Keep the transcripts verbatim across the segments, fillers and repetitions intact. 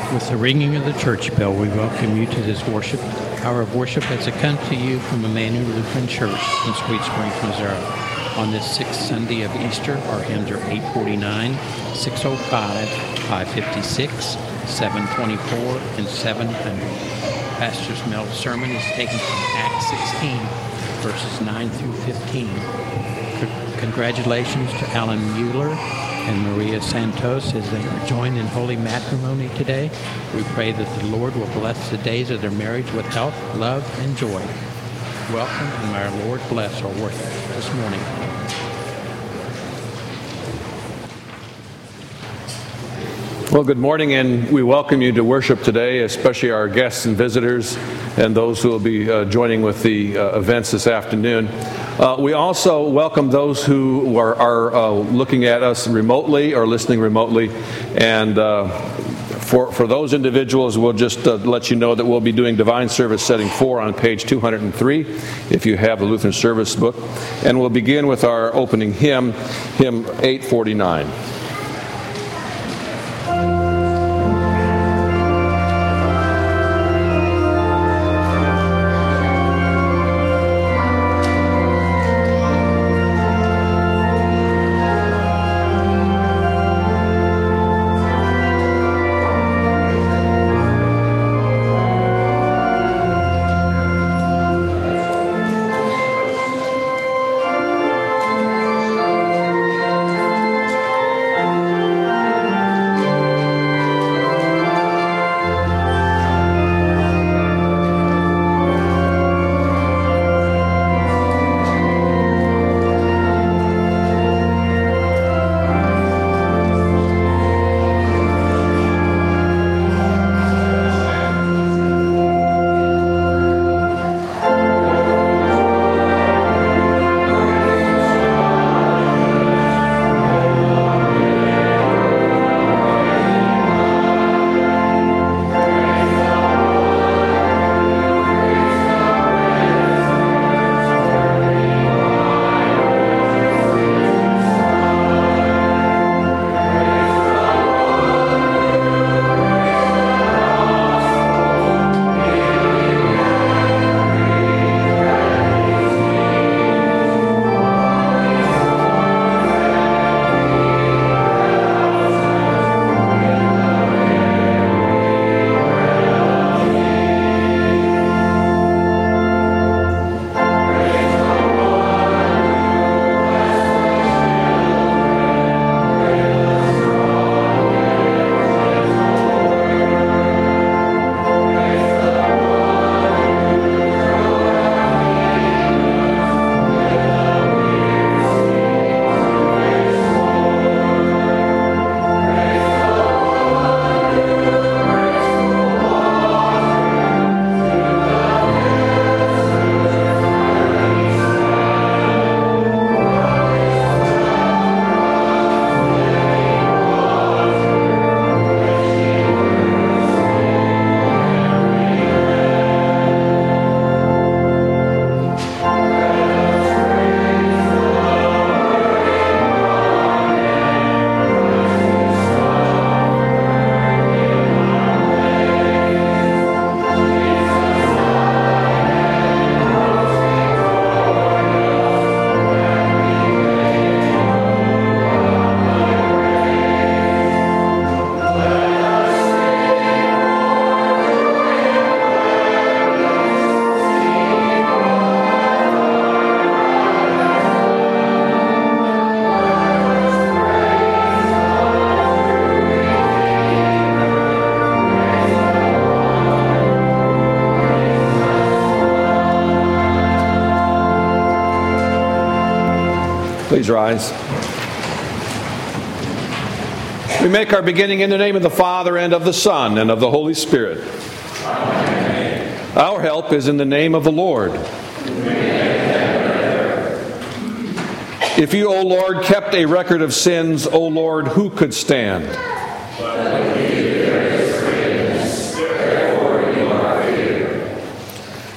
With the ringing of the church bell, we welcome you to this worship, hour of worship as it comes to you from Emmanuel Lutheran Church in Sweet Springs, Missouri. On this sixth Sunday of Easter, our hymns are eight forty-nine, six oh five, five fifty-six, seven twenty-four, and seven hundred. Pastor Mel's sermon is taken from Acts sixteen, verses nine through fifteen. C- congratulations to Alan Mueller and Maria Santos as they are joined in holy matrimony today. We pray that the Lord will bless the days of their marriage with health, love, and joy. Welcome, and may our Lord bless our worship this morning. Well, good morning, and we welcome you to worship today, especially our guests and visitors and those who will be uh, joining with the uh, events this afternoon. Uh, we also welcome those who are, are uh, looking at us remotely or listening remotely. And uh, for, for those individuals, we'll just uh, let you know that we'll be doing Divine Service Setting four on page two hundred three, if you have the Lutheran Service book. And we'll begin with our opening hymn, hymn eight forty-nine. Please rise. We make our beginning in the name of the Father, and of the Son, and of the Holy Spirit. Amen. Our help is in the name of the Lord. If you, O Lord, kept a record of sins, O Lord, who could stand?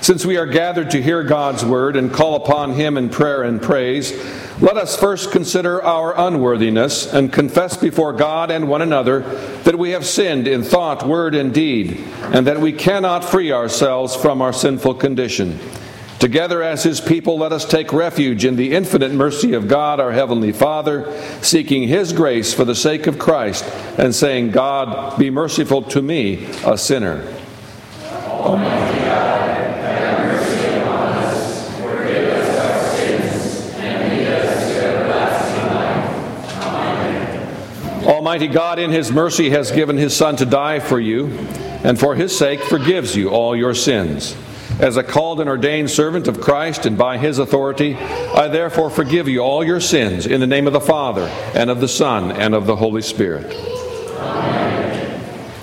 Since we are gathered to hear God's word and call upon him in prayer and praise, let us first consider our unworthiness and confess before God and one another that we have sinned in thought, word, and deed, and that we cannot free ourselves from our sinful condition. Together as his people, let us take refuge in the infinite mercy of God, our Heavenly Father, seeking his grace for the sake of Christ, and saying, God, be merciful to me, a sinner. Almighty God, have mercy upon us, forgive us our sins, and lead us to everlasting life. Amen. Almighty God, in his mercy, has given his Son to die for you, and for his sake forgives you all your sins. As a called and ordained servant of Christ and by his authority, I therefore forgive you all your sins in the name of the Father, and of the Son, and of the Holy Spirit. Amen.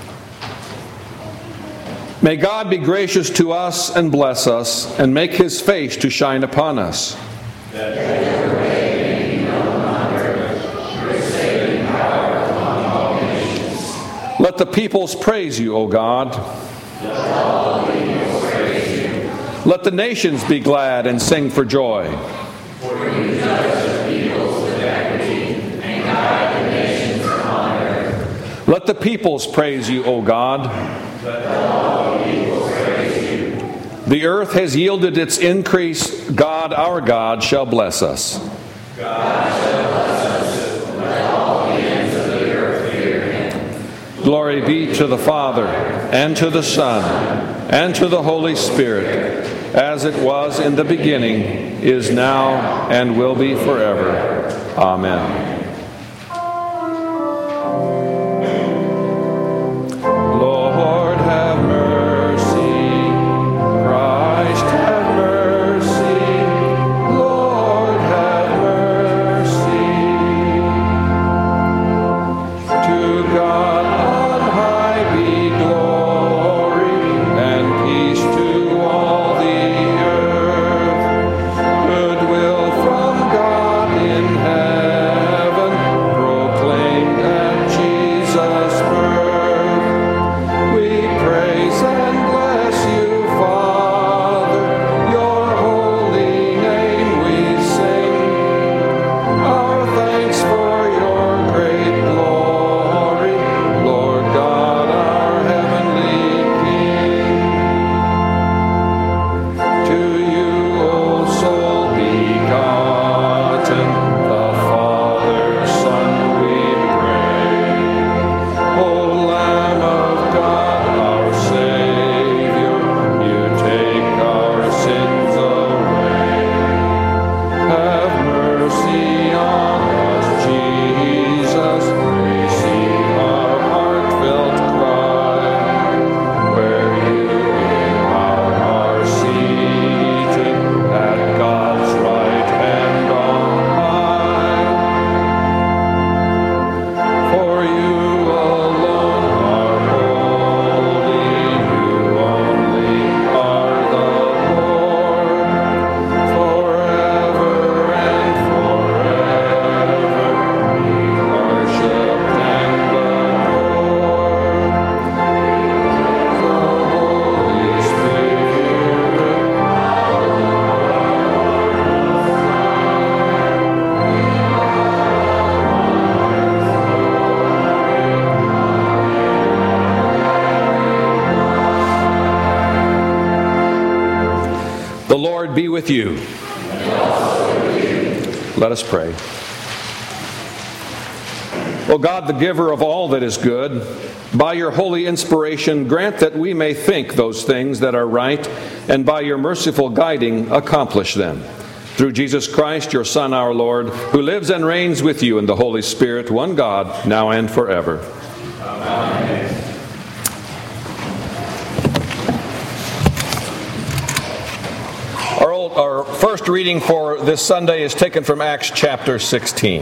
May God be gracious to us and bless us, and make his face to shine upon us. That your way may be known on earth, your saving power among all nations. Let the peoples praise you, O God. Let all peoples praise you. Let the nations be glad and sing for joy. For you judge the peoples with equity, and guide the nations upon earth. Let the peoples praise you, O God. Let all peoples praise you. The earth has yielded its increase. God, our God, shall bless us. God shall bless us. Let all the ends of the earth fear him. Glory be to the Father, and to the Son, and to the Holy Spirit, as it was in the beginning, is now, and will be forever. Amen. Lord, have mercy. Christ, have mercy. Lord, have mercy. To God on high be glory, and peace to all the earth. Goodwill from God in heaven, proclaimed at Jesus' birth. We praise and bless you, Father. Your holy name we sing. Our thanks for your great glory, Lord God, our heavenly King. To you, O soul begotten, the Father, Son, we pray. O Lamb of God, our Savior, you take our sins away. Have mercy on us, Jesus. Receive our heartfelt cry. Where you now are seated at God's right hand on high. For you alone are holy, you only are the Lord. Forever and forever we worship and adore. The Holy Spirit, the Lord be with you. Let us pray. O God, the giver of all that is good, by your holy inspiration, grant that we may think those things that are right, and by your merciful guiding, accomplish them. Through Jesus Christ, your Son, our Lord, who lives and reigns with you in the Holy Spirit, one God, now and forever. Amen. Our, old, our first reading for this Sunday is taken from Acts chapter sixteen.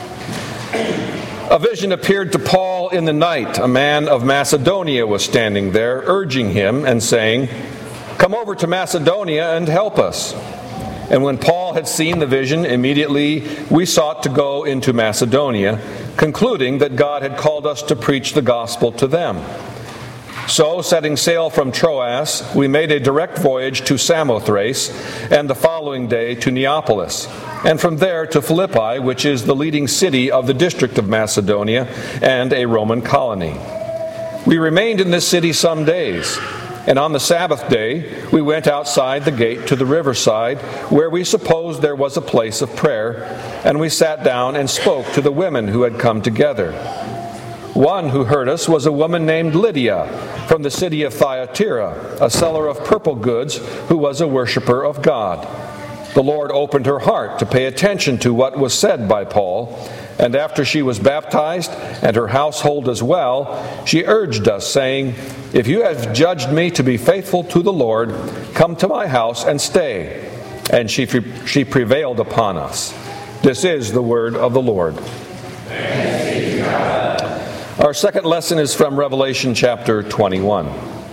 A vision appeared to Paul in the night. A man of Macedonia was standing there, urging him and saying, "Come over to Macedonia and help us." And when Paul had seen the vision, immediately we sought to go into Macedonia, concluding that God had called us to preach the gospel to them. So, setting sail from Troas, we made a direct voyage to Samothrace, and the following day to Neapolis, and from there to Philippi, which is the leading city of the district of Macedonia and a Roman colony. We remained in this city some days, and on the Sabbath day we went outside the gate to the riverside, where we supposed there was a place of prayer, and we sat down and spoke to the women who had come together. One who heard us was a woman named Lydia, from the city of Thyatira, a seller of purple goods, who was a worshiper of God. The Lord opened her heart to pay attention to what was said by Paul, and after she was baptized, and her household as well, she urged us, saying, "If you have judged me to be faithful to the Lord, come to my house and stay." And she, she prevailed upon us. This is the word of the Lord. Thanks be to God. Our second lesson is from Revelation chapter twenty-one.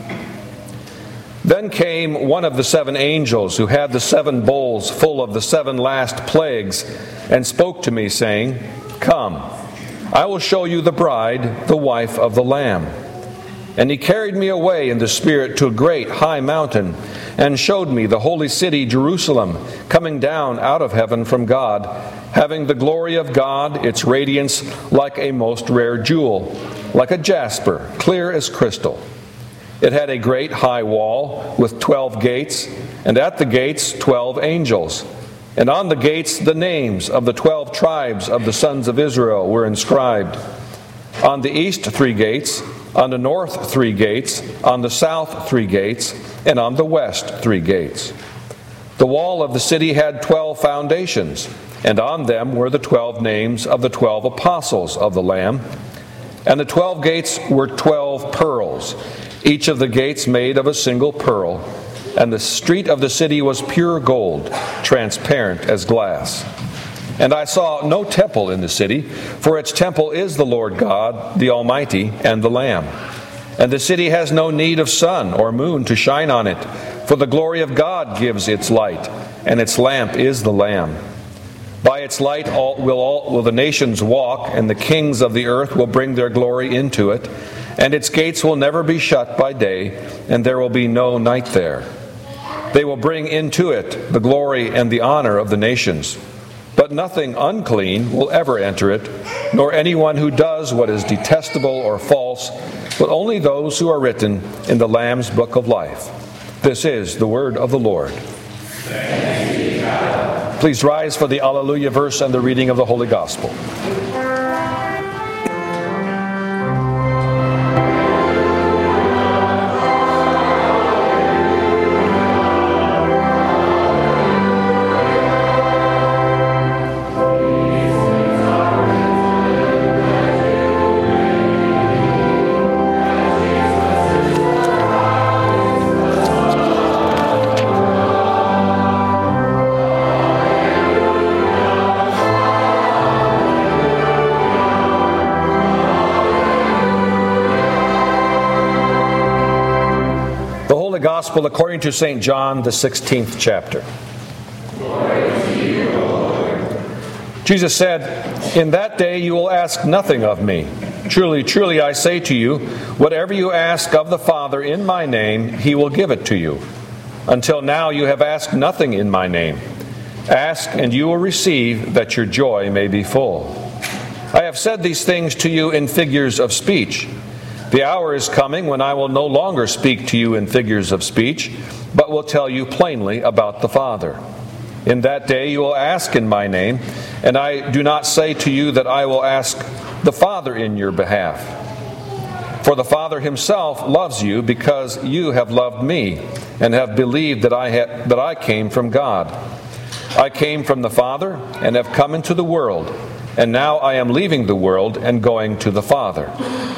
Then came one of the seven angels who had the seven bowls full of the seven last plagues, and spoke to me, saying, "Come, I will show you the bride, the wife of the Lamb." And he carried me away in the Spirit to a great high mountain, and showed me the holy city Jerusalem, coming down out of heaven from God, having the glory of God, its radiance like a most rare jewel, like a jasper, clear as crystal. It had a great high wall with twelve gates, and at the gates twelve angels. And on the gates the names of the twelve tribes of the sons of Israel were inscribed. On the east three gates, on the north three gates, on the south three gates, and on the west three gates. The wall of the city had twelve foundations, and on them were the twelve names of the twelve apostles of the Lamb. And the twelve gates were twelve pearls, each of the gates made of a single pearl, and the street of the city was pure gold, transparent as glass. And I saw no temple in the city, for its temple is the Lord God, the Almighty, and the Lamb. And the city has no need of sun or moon to shine on it, for the glory of God gives its light, and its lamp is the Lamb. By its light all, will, all, will the nations walk, and the kings of the earth will bring their glory into it, and its gates will never be shut by day, and there will be no night there. They will bring into it the glory and the honor of the nations. But nothing unclean will ever enter it, nor anyone who does what is detestable or false, but only those who are written in the Lamb's book of life. This is the word of the Lord. Thanks be to God. Please rise for the Alleluia verse and the reading of the Holy Gospel. Gospel according to Saint John, the sixteenth chapter. Glory to you, O Lord. Jesus said, "In that day you will ask nothing of me. Truly, truly, I say to you, whatever you ask of the Father in my name, he will give it to you. Until now you have asked nothing in my name. Ask, and you will receive, that your joy may be full. I have said these things to you in figures of speech. The hour is coming when I will no longer speak to you in figures of speech, but will tell you plainly about the Father. In that day you will ask in my name, and I do not say to you that I will ask the Father in your behalf. For the Father himself loves you because you have loved me, and have believed that I, ha- that I came from God. I came from the Father, and have come into the world, and now I am leaving the world and going to the Father."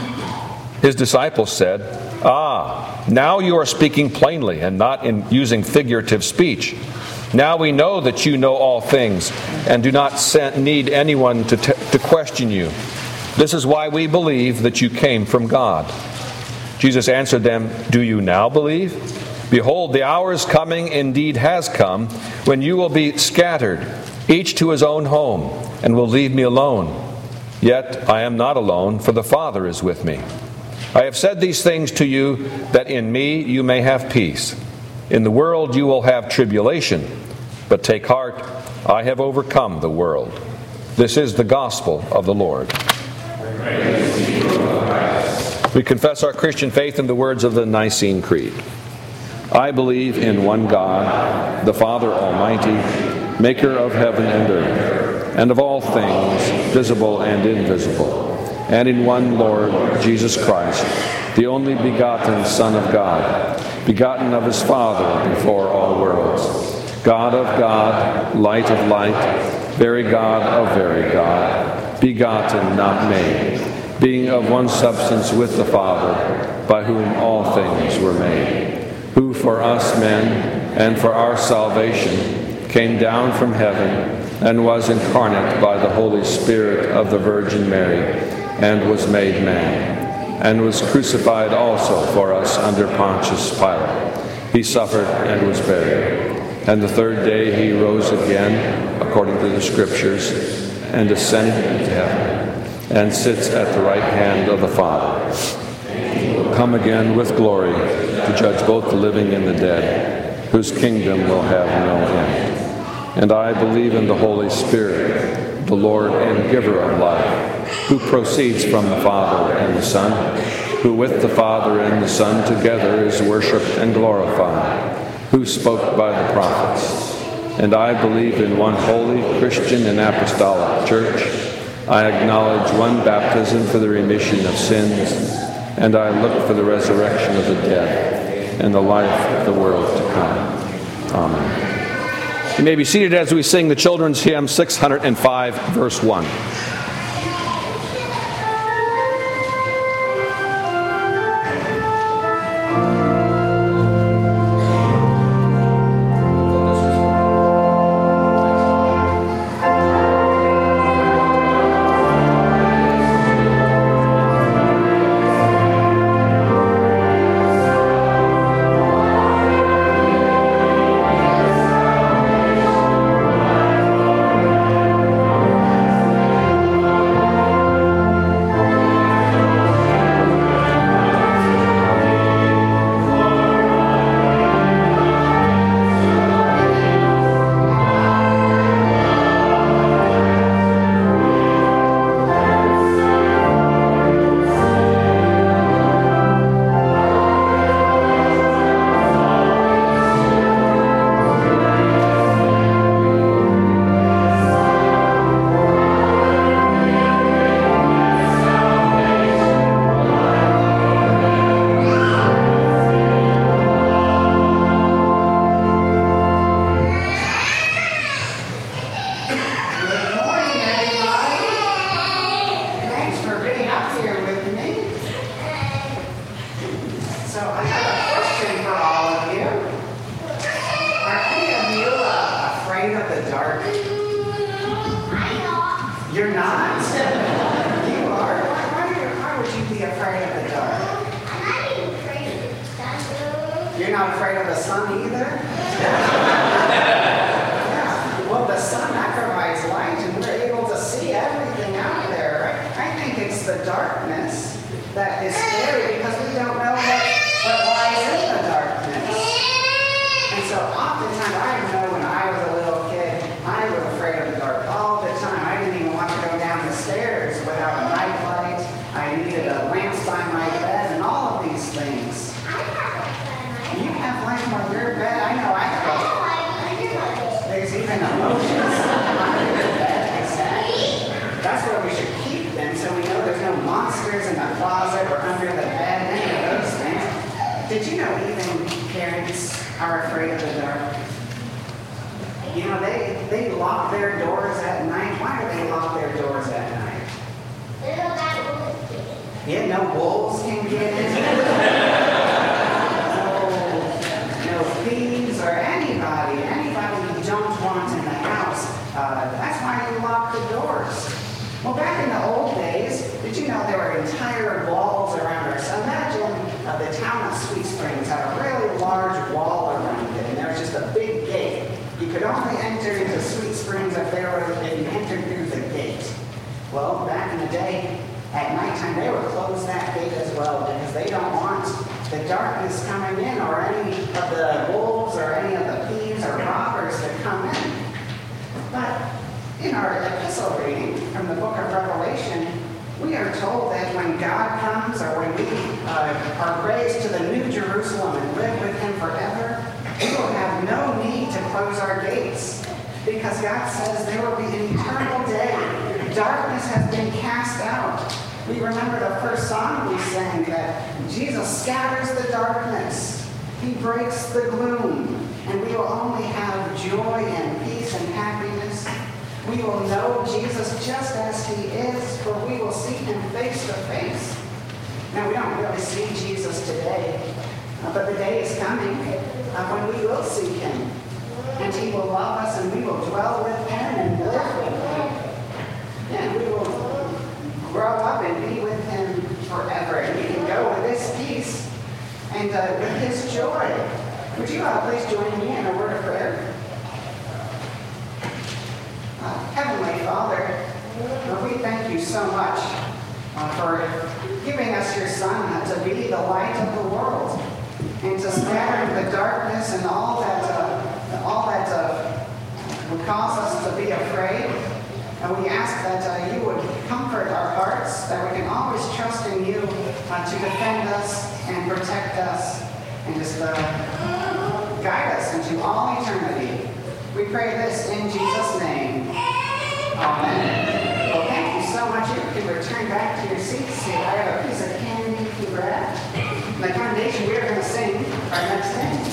His disciples said, "Ah, now you are speaking plainly and not in using figurative speech. Now we know that you know all things and do not need anyone to, t- to question you. This is why we believe that you came from God." Jesus answered them, "Do you now believe? Behold, the hour is coming, indeed has come, when you will be scattered, each to his own home, and will leave me alone. Yet I am not alone, for the Father is with me. I have said these things to you that in me you may have peace. In the world you will have tribulation, but take heart, I have overcome the world. This is the gospel of the Lord. We confess our Christian faith in the words of the Nicene Creed. I believe in one God, the Father Almighty, maker of heaven and earth, and of all things, visible and invisible, and in one Lord, Jesus Christ, the only begotten Son of God, begotten of his Father before all worlds, God of God, light of light, very God of very God, begotten, not made, being of one substance with the Father, by whom all things were made, who for us men and for our salvation came down from heaven and was incarnate by the Holy Spirit of the Virgin Mary, and was made man, and was crucified also for us under Pontius Pilate. He suffered and was buried. And the third day he rose again, according to the Scriptures, and ascended into heaven, and sits at the right hand of the Father. He will come again with glory to judge both the living and the dead, whose kingdom will have no end. And I believe in the Holy Spirit, the Lord and giver of life, who proceeds from the Father and the Son, who with the Father and the Son together is worshipped and glorified, who spoke by the prophets. And I believe in one holy, Christian, and apostolic church. I acknowledge one baptism for the remission of sins, and I look for the resurrection of the dead and the life of the world to come. Amen. You may be seated as we sing the children's hymn six hundred five, verse one. Well, back in the day, at nighttime, they would close that gate as well because the darkness coming in, or any of the wolves, or any of the thieves or robbers that come in. But in our epistle reading from the book of Revelation, we are told that when God comes, or when we uh, are raised to the New Jerusalem and live with him forever, we will have no need to close our gates, because God says there will be an eternal day. Darkness has been cast out. We remember the first song we sang, that Jesus scatters the darkness. He breaks the gloom, and we will only have joy and peace and happiness. We will know Jesus just as he is, for we will see him face to face. Now, we don't really see Jesus today, uh, but the day is coming uh, when we will see him, and he will love us, and we will dwell with him and live with him. And we will grow up and be with him forever, and we can go with this peace and uh, with his joy. Would you all please join me in a word of prayer? Uh, Heavenly Father, uh, we thank you so much uh, for giving us your Son uh, to be the light of the world, and to scatter the darkness and all that uh, all that uh, would cause us to be afraid. And we ask that uh, you would comfort our hearts, that we can always trust in you uh, to defend us and protect us, and just uh, guide us into all eternity. We pray this in Jesus' name. Amen. Well, thank you so much. You can return back to your seats. I have a piece of candy to grab. In the congregation, we are going to sing our next hymn.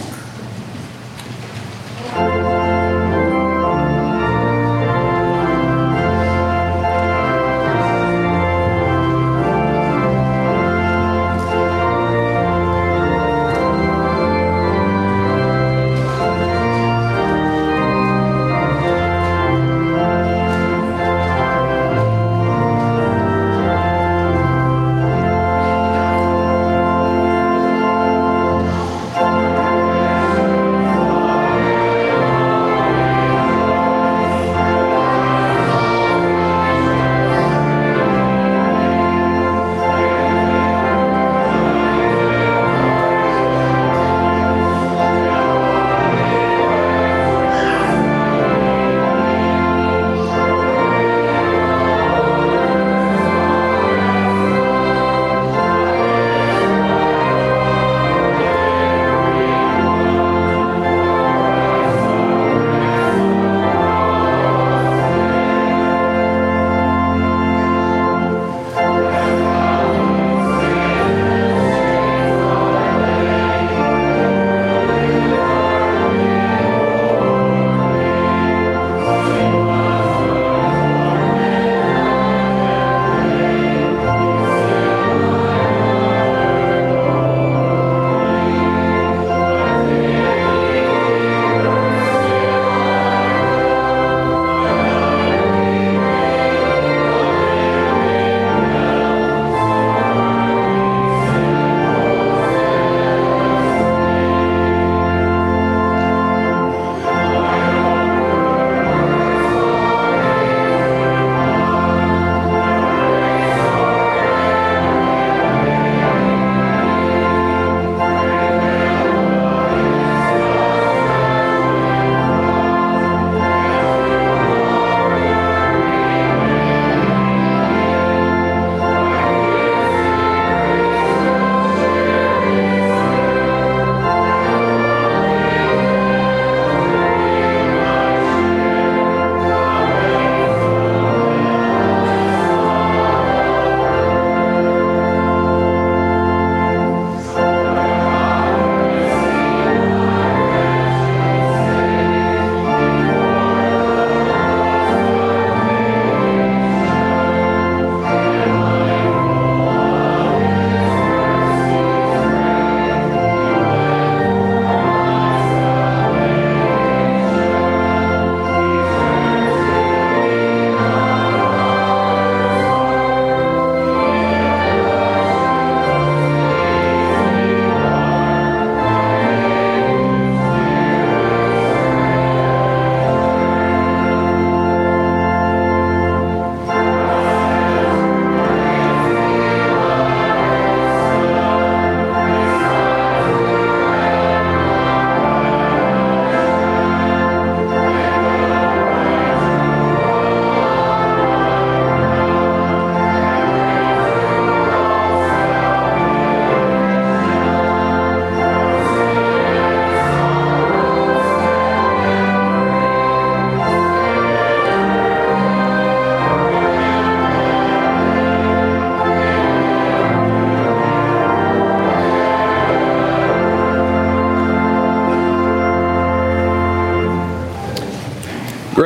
Thank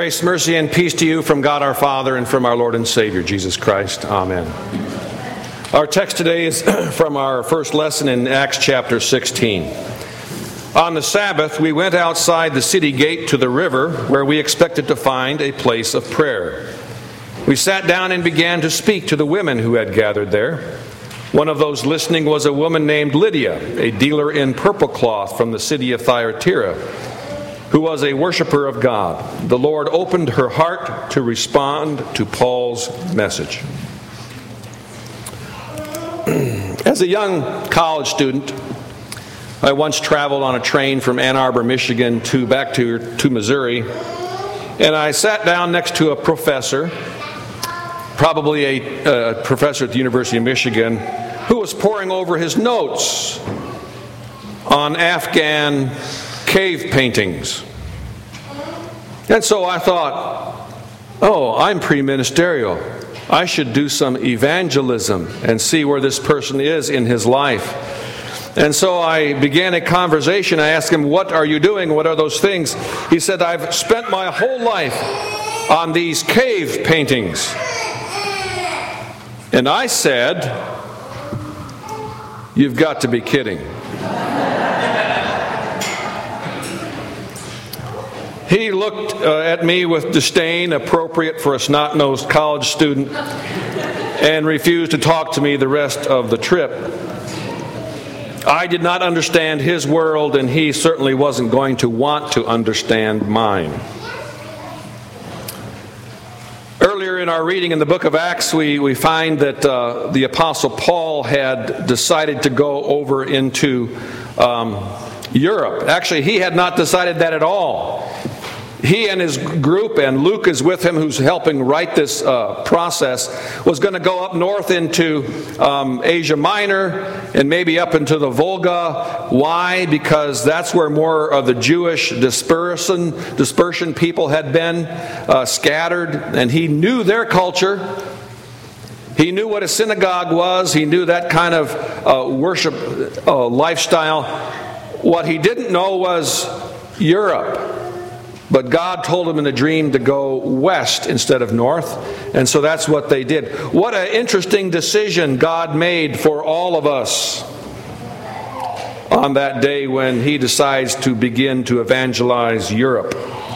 Grace, mercy, and peace to you from God our Father and from our Lord and Savior, Jesus Christ. Amen. Our text today is from our first lesson in Acts chapter sixteen. On the Sabbath, we went outside the city gate to the river, where we expected to find a place of prayer. We sat down and began to speak to the women who had gathered there. One of those listening was a woman named Lydia, a dealer in purple cloth from the city of Thyatira, who was a worshiper of God. The Lord opened her heart to respond to Paul's message. As a young college student, I once traveled on a train from Ann Arbor, Michigan to back to, to Missouri, and I sat down next to a professor, probably a, a professor at the University of Michigan, who was poring over his notes on Afghan cave paintings. And so I thought, oh, I'm pre-ministerial. I should do some evangelism and see where this person is in his life. And so I began a conversation. I asked him, what are you doing? What are those things? He said, I've spent my whole life on these cave paintings. And I said, you've got to be kidding. He looked uh, at me with disdain appropriate for a snot-nosed college student and refused to talk to me the rest of the trip. I did not understand his world, and he certainly wasn't going to want to understand mine. Earlier in our reading in the book of Acts, we, we find that uh, the Apostle Paul had decided to go over into um, Europe. Actually, he had not decided that at all. He and his group, and Luke is with him, who's helping write this uh, process, was going to go up north into um, Asia Minor and maybe up into the Volga. Why? Because that's where more of the Jewish dispersion, dispersion people had been uh, scattered, and he knew their culture. He knew what a synagogue was. He knew that kind of uh, worship uh, lifestyle. What he didn't know was Europe. But God told him in a dream to go west instead of north, and so that's what they did. What an interesting decision God made for all of us on that day when he decides to begin to evangelize Europe.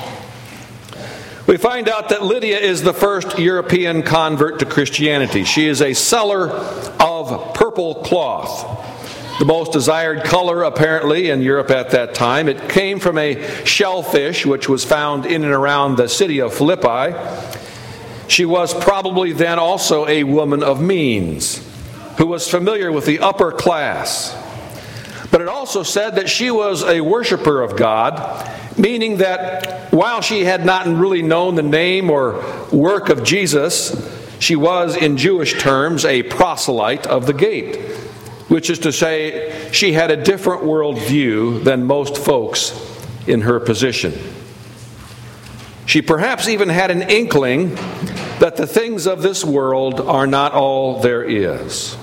We find out that Lydia is the first European convert to Christianity. She is a seller of purple cloth. The most desired color, apparently, in Europe at that time. It came from a shellfish which was found in and around the city of Philippi. She was probably then also a woman of means, who was familiar with the upper class. But it also said that she was a worshiper of God, meaning that while she had not really known the name or work of Jesus, she was, in Jewish terms, a proselyte of the gate. Which is to say, she had a different worldview than most folks in her position. She perhaps even had an inkling that the things of this world are not all there is.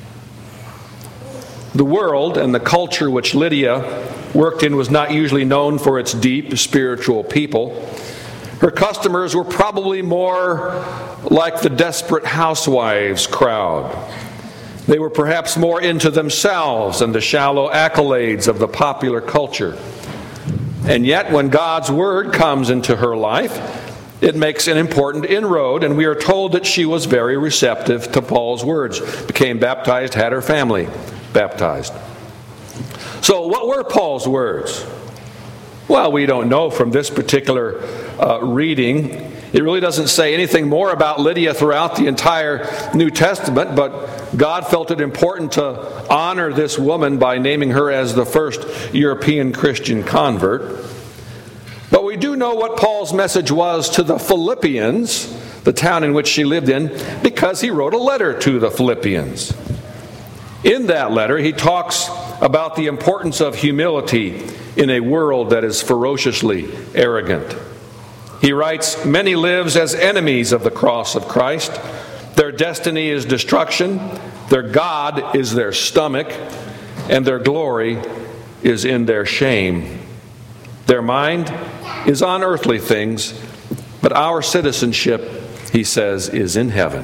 The world and the culture which Lydia worked in was not usually known for its deep spiritual people. Her customers were probably more like the desperate housewives crowd. They were perhaps more into themselves and the shallow accolades of the popular culture. And yet, when God's Word comes into her life, it makes an important inroad, and we are told that she was very receptive to Paul's words, became baptized, had her family baptized. So what were Paul's words? Well, we don't know from this particular uh, reading. It really doesn't say anything more about Lydia throughout the entire New Testament, but God felt it important to honor this woman by naming her as the first European Christian convert. But we do know what Paul's message was to the Philippians, the town in which she lived in, because he wrote a letter to the Philippians. In that letter, he talks about the importance of humility in a world that is ferociously arrogant. He writes, "Many live as enemies of the cross of Christ. Their destiny is destruction, their God is their stomach, and their glory is in their shame. Their mind is on earthly things, But our citizenship, he says, is in heaven.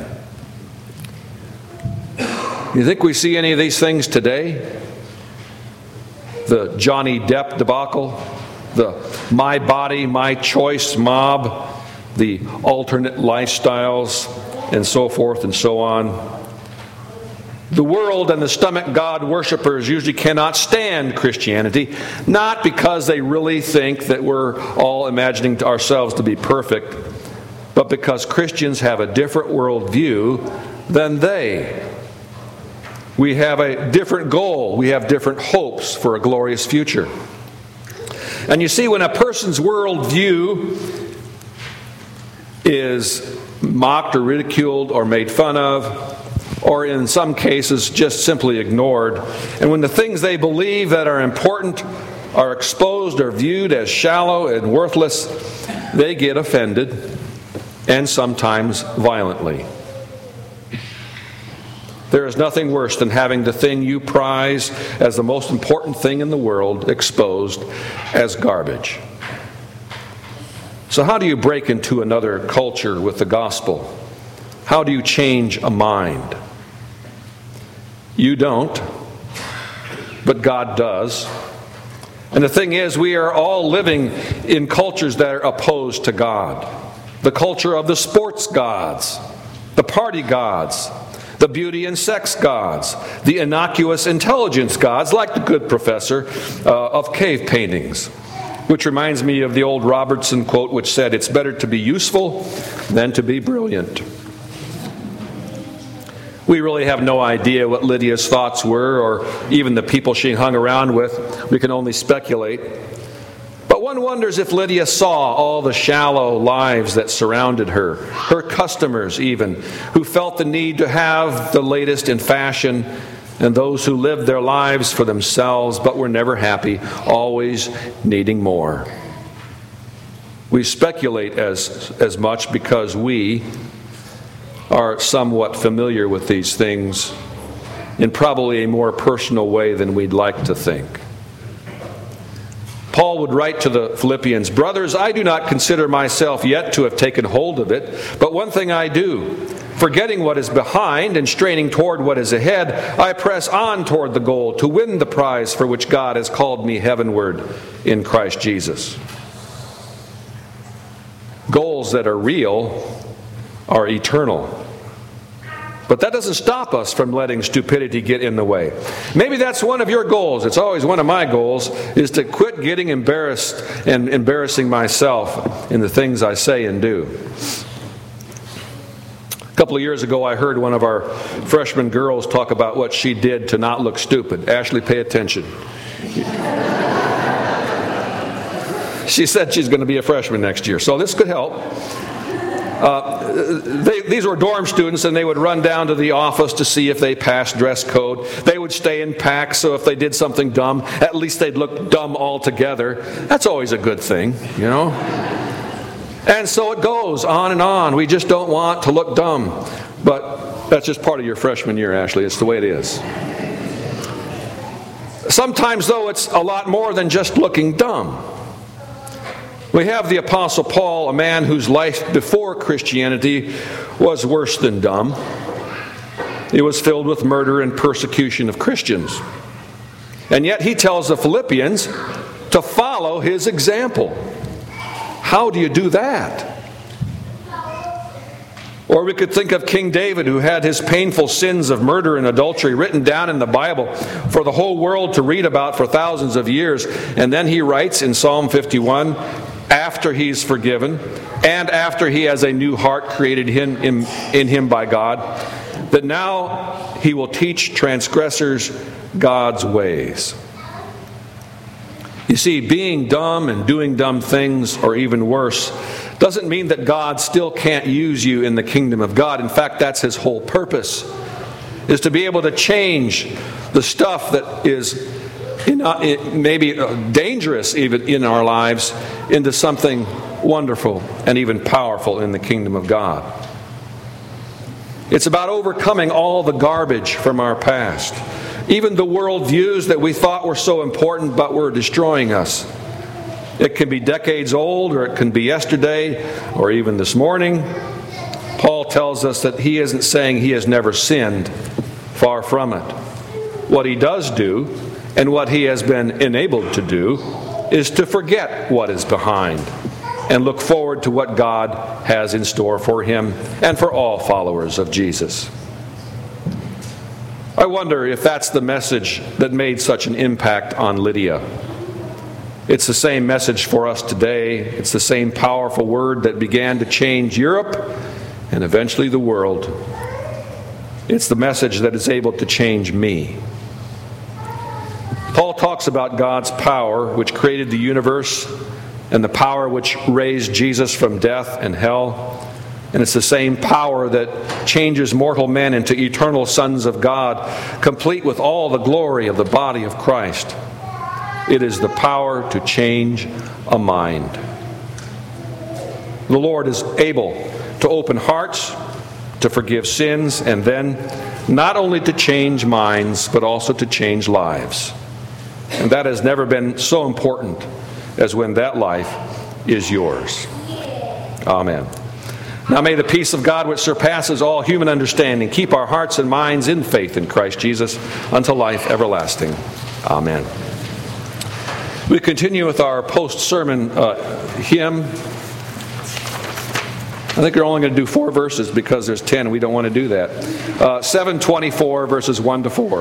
You think we see any of these things today? The Johnny Depp debacle, the my body, my choice mob, the alternate lifestyles, and so forth and so on. The world and the stomach God worshipers usually cannot stand Christianity, not because they really think that we're all imagining ourselves to be perfect, but because Christians have a different worldview than they. We have a different goal. We have different hopes for a glorious future. And you see, when a person's worldview is mocked or ridiculed or made fun of, or in some cases just simply ignored, and when the things they believe that are important are exposed or viewed as shallow and worthless, they get offended, and sometimes violently. There is nothing worse than having the thing you prize as the most important thing in the world exposed as garbage. So how do you break into another culture with the gospel? How do you change a mind? You don't, but God does. And the thing is, we are all living in cultures that are opposed to God. The culture of the sports gods, the party gods, the beauty and sex gods, the innocuous intelligence gods, like the good professor uh, of cave paintings. Which reminds me of the old Robertson quote which said, "It's better to be useful than to be brilliant." We really have no idea what Lydia's thoughts were, or even the people she hung around with. We can only speculate. But one wonders if Lydia saw all the shallow lives that surrounded her, her customers even, who felt the need to have the latest in fashion, and those who lived their lives for themselves but were never happy, always needing more. We speculate as, as much because we are somewhat familiar with these things in probably a more personal way than we'd like to think. Paul would write to the Philippians, "Brothers, I do not consider myself yet to have taken hold of it, but one thing I do, forgetting what is behind and straining toward what is ahead, I press on toward the goal to win the prize for which God has called me heavenward in Christ Jesus." Goals that are real are eternal. But that doesn't stop us from letting stupidity get in the way. Maybe that's one of your goals. It's always one of my goals, is to quit getting embarrassed and embarrassing myself in the things I say and do. A couple of years ago, I heard one of our freshman girls talk about what she did to not look stupid. Ashley, pay attention. She said she's going to be a freshman next year, so this could help. Uh, they, these were dorm students, and they would run down to the office to see if they passed dress code. They would stay in packs, so if they did something dumb, at least they'd look dumb altogether. That's always a good thing, you know? And so it goes on and on. We just don't want to look dumb. But that's just part of your freshman year, Ashley. It's the way it is. Sometimes, though, it's a lot more than just looking dumb. We have the Apostle Paul, a man whose life before Christianity was worse than dumb. It was filled with murder and persecution of Christians. And yet he tells the Philippians to follow his example. How do you do that? Or we could think of King David, who had his painful sins of murder and adultery written down in the Bible for the whole world to read about for thousands of years. And then he writes in Psalm fifty-one, after he's forgiven and after he has a new heart created in, in, in him by God, that now he will teach transgressors God's ways. You see, being dumb and doing dumb things, or even worse, doesn't mean that God still can't use you in the kingdom of God. In fact, that's his whole purpose, is to be able to change the stuff that is in, uh, maybe dangerous even in our lives into something wonderful and even powerful in the kingdom of God. It's about overcoming all the garbage from our past, even the worldviews that we thought were so important but were destroying us. It can be decades old, or it can be yesterday, or even this morning. Paul tells us that he isn't saying he has never sinned. Far from it. What he does do, and what he has been enabled to do, is to forget what is behind and look forward to what God has in store for him and for all followers of Jesus. I wonder if that's the message that made such an impact on Lydia. It's the same message for us today. It's the same powerful word that began to change Europe and eventually the world. It's the message that is able to change me. Paul talks about God's power which created the universe and the power which raised Jesus from death and hell. And it's the same power that changes mortal men into eternal sons of God, complete with all the glory of the body of Christ. It is the power to change a mind. The Lord is able to open hearts, to forgive sins, and then not only to change minds, but also to change lives. And that has never been so important as when that life is yours. Amen. Now may the peace of God, which surpasses all human understanding, keep our hearts and minds in faith in Christ Jesus unto life everlasting. Amen. We continue with our post-sermon uh, hymn. I think we're only going to do four verses because there's ten. We don't want to do that. Uh, seven twenty-four, verses one to four.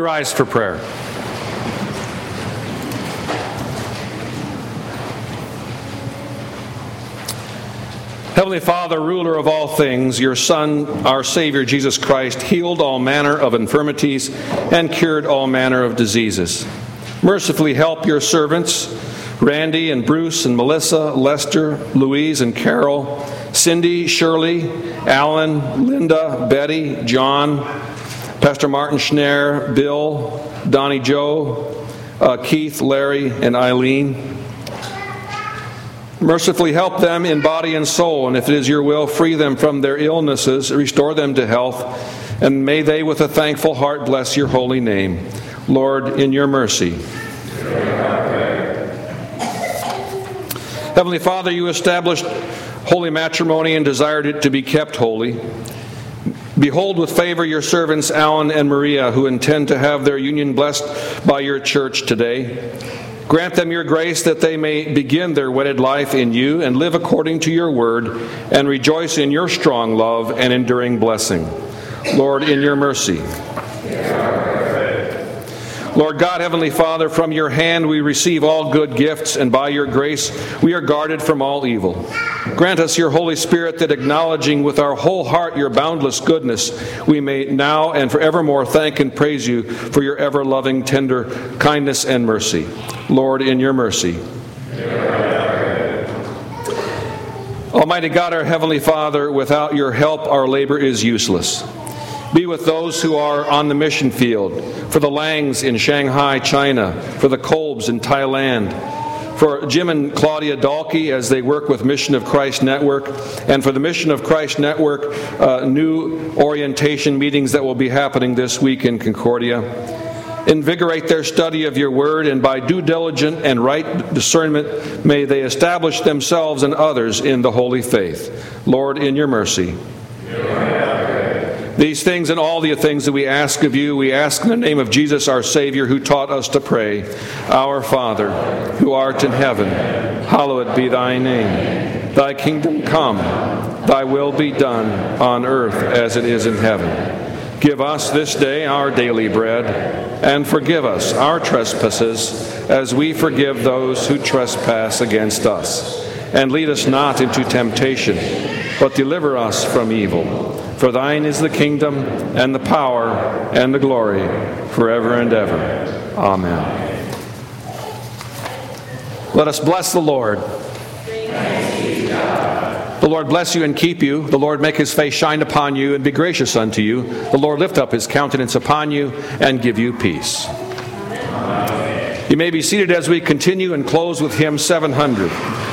rise for prayer. Heavenly Father, ruler of all things, your Son, our Savior, Jesus Christ, healed all manner of infirmities and cured all manner of diseases. Mercifully help your servants, Randy and Bruce and Melissa, Lester, Louise and Carol, Cindy, Shirley, Alan, Linda, Betty, John, Pastor Martin Schneer, Bill, Donnie Joe, uh, Keith, Larry, and Eileen. Mercifully help them in body and soul, and if it is your will, free them from their illnesses, restore them to health, and may they with a thankful heart bless your holy name. Lord, in your mercy. Heavenly Father, you established holy matrimony and desired it to be kept holy. Behold with favor your servants Alan and Maria, who intend to have their union blessed by your church today. Grant them your grace that they may begin their wedded life in you and live according to your word and rejoice in your strong love and enduring blessing. Lord, in your mercy. Lord God, Heavenly Father, from your hand we receive all good gifts, and by your grace we are guarded from all evil. Grant us your Holy Spirit, that acknowledging with our whole heart your boundless goodness, we may now and forevermore thank and praise you for your ever-loving, tender kindness and mercy. Lord, in your mercy. Almighty God, our Heavenly Father, without your help our labor is useless. Be with those who are on the mission field, for the Langs in Shanghai, China, for the Kolbs in Thailand, for Jim and Claudia Dalkey as they work with Mission of Christ Network, and for the Mission of Christ Network uh, new orientation meetings that will be happening this week in Concordia. Invigorate their study of your word, and by due diligence and right discernment may they establish themselves and others in the holy faith. Lord, in your mercy. These things and all the things that we ask of you, we ask in the name of Jesus, our Savior, who taught us to pray. Our Father, who art in heaven, hallowed be thy name. Thy kingdom come, thy will be done on earth as it is in heaven. Give us this day our daily bread, and forgive us our trespasses, as we forgive those who trespass against us. And lead us not into temptation, but deliver us from evil. For thine is the kingdom, and the power, and the glory, forever and ever. Amen. Let us bless the Lord. The Lord bless you and keep you. The Lord make his face shine upon you and be gracious unto you. The Lord lift up his countenance upon you and give you peace. Amen. You may be seated as we continue and close with hymn seven hundred.